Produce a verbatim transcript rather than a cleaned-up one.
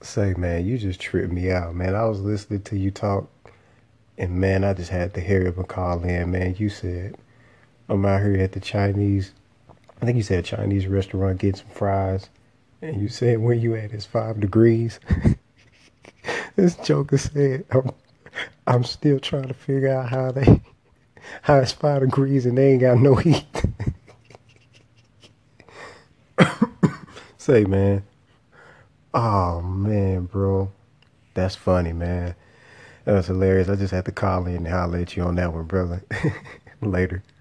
Say, man, you just tripped me out, man. I was listening to you talk, and man, I just had to hear him call in, man. You said, I'm out here at the Chinese, I think you said Chinese restaurant getting some fries, and you said where you at is five degrees. This joker said, I'm, I'm still trying to figure out how they, how it's five degrees and they ain't got no heat. Say, man, oh man, bro, that's funny, man. That was hilarious. I just had to call in and holler at you on that one, brother. Later.